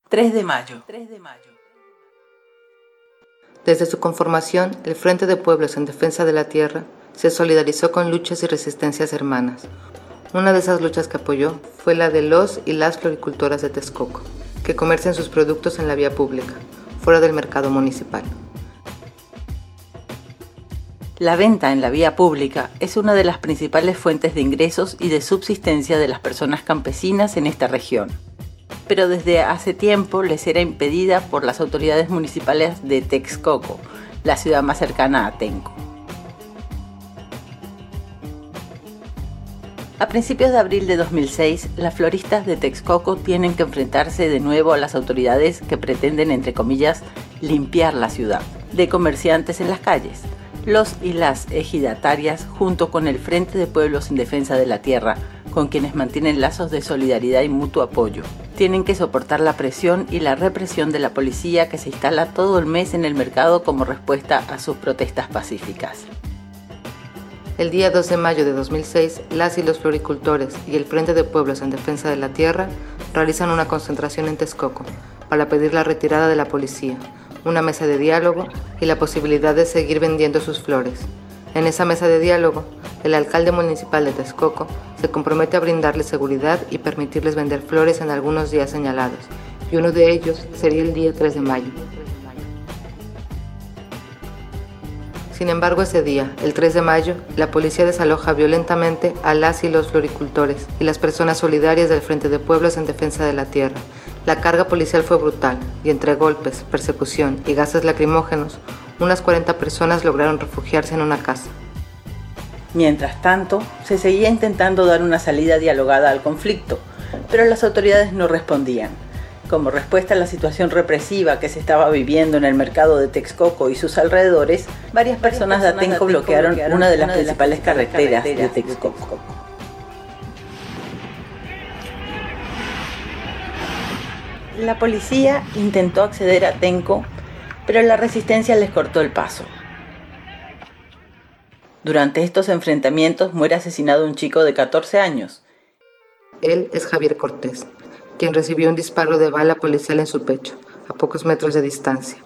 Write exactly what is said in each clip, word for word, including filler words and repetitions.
tres de mayo. Desde su conformación, el Frente de Pueblos en Defensa de la Tierra se solidarizó con luchas y resistencias hermanas. Una de esas luchas que apoyó fue la de los y las floricultoras de Texcoco, que comercian sus productos en la vía pública, fuera del mercado municipal. La venta en la vía pública es una de las principales fuentes de ingresos y de subsistencia de las personas campesinas en esta región, pero desde hace tiempo les era impedida por las autoridades municipales de Texcoco, la ciudad más cercana a Tenco. A principios de abril de dos mil seis, las floristas de Texcoco tienen que enfrentarse de nuevo a las autoridades que pretenden, entre comillas, limpiar la ciudad de comerciantes en las calles. Los y las ejidatarias, junto con el Frente de Pueblos en Defensa de la Tierra, con quienes mantienen lazos de solidaridad y mutuo apoyo, tienen que soportar la presión y la represión de la policía que se instala todo el mes en el mercado como respuesta a sus protestas pacíficas. El día dos de mayo de dos mil seis, las y los floricultores y el Frente de Pueblos en Defensa de la Tierra realizan una concentración en Texcoco para pedir la retirada de la policía, una mesa de diálogo y la posibilidad de seguir vendiendo sus flores. En esa mesa de diálogo, el alcalde municipal de Texcoco se compromete a brindarles seguridad y permitirles vender flores en algunos días señalados, y uno de ellos sería el día tres de mayo. Sin embargo, ese día, el tres de mayo, la policía desaloja violentamente a las y los floricultores y las personas solidarias del Frente de Pueblos en Defensa de la Tierra. La carga policial fue brutal y entre golpes, persecución y gases lacrimógenos, unas cuarenta personas lograron refugiarse en una casa. Mientras tanto, se seguía intentando dar una salida dialogada al conflicto, pero las autoridades no respondían. Como respuesta a la situación represiva que se estaba viviendo en el mercado de Texcoco y sus alrededores, varias personas de Atenco bloquearon una de las principales carreteras de Texcoco. La policía intentó acceder a Tenco, pero la resistencia les cortó el paso. Durante estos enfrentamientos muere asesinado un chico de catorce años. Él es Javier Cortés, quien recibió un disparo de bala policial en su pecho, a pocos metros de distancia.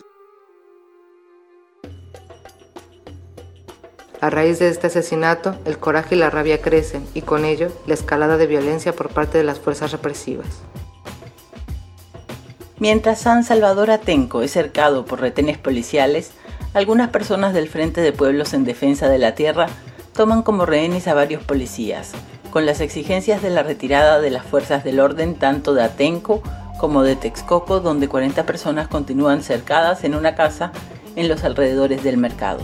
A raíz de este asesinato, el coraje y la rabia crecen, y con ello, la escalada de violencia por parte de las fuerzas represivas. Mientras San Salvador Atenco es cercado por retenes policiales, algunas personas del Frente de Pueblos en Defensa de la Tierra toman como rehenes a varios policías, con las exigencias de la retirada de las fuerzas del orden tanto de Atenco como de Texcoco, donde cuarenta personas continúan cercadas en una casa en los alrededores del mercado.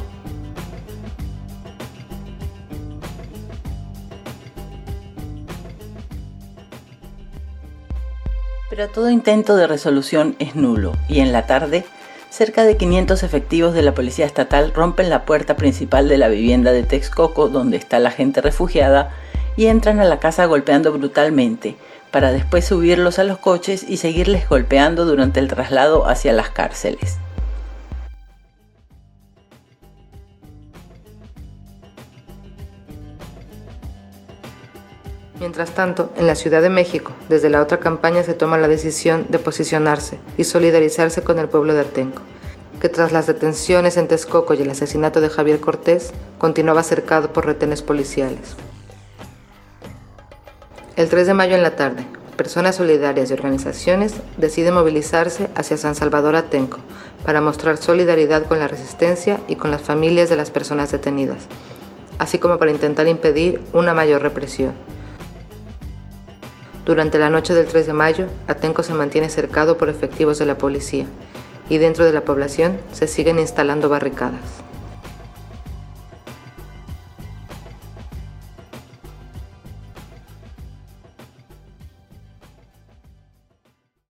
Pero todo intento de resolución es nulo, y en la tarde, cerca de quinientos efectivos de la Policía Estatal rompen la puerta principal de la vivienda de Texcoco, donde está la gente refugiada, y entran a la casa golpeando brutalmente, para después subirlos a los coches y seguirles golpeando durante el traslado hacia las cárceles. Mientras tanto, en la Ciudad de México, desde la otra campaña se toma la decisión de posicionarse y solidarizarse con el pueblo de Atenco, que tras las detenciones en Texcoco y el asesinato de Javier Cortés, continuaba cercado por retenes policiales. El tres de mayo en la tarde, personas solidarias y organizaciones deciden movilizarse hacia San Salvador Atenco para mostrar solidaridad con la resistencia y con las familias de las personas detenidas, así como para intentar impedir una mayor represión. Durante la noche del tres de mayo, Atenco se mantiene cercado por efectivos de la policía y dentro de la población se siguen instalando barricadas.